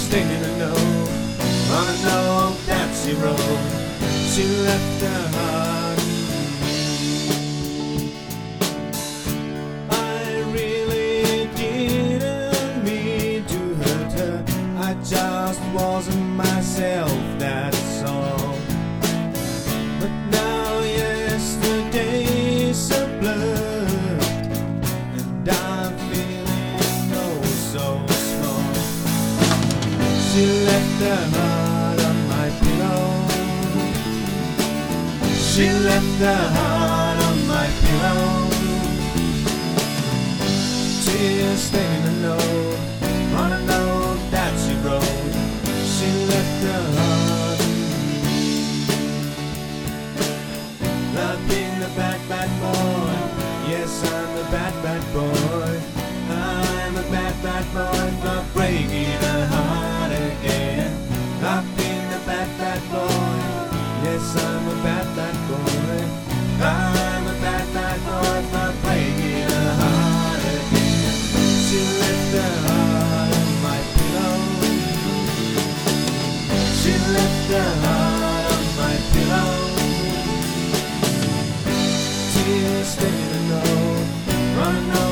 stinging a note on a note that she wrote. She left her heart. I really didn't mean to hurt her. I just wasn't myself, that's all. But now yesterday's a blur, and I'm feeling oh so small. She left her heart on my pillow. She left her heart on my pillow. Tears staining a note on a note that she wrote. She left her heart. I've been a bad, bad boy. Yes, I'm a bad, bad boy. I'm a bad, bad boy for breaking her heart again. I've been a bad, bad boy. Yes, I'm a bad, bad boy. I'm a bad, bad boy for breaking her heart again. She left her heart on my pillow. She left her heart on my pillow. Tears sticking a note, run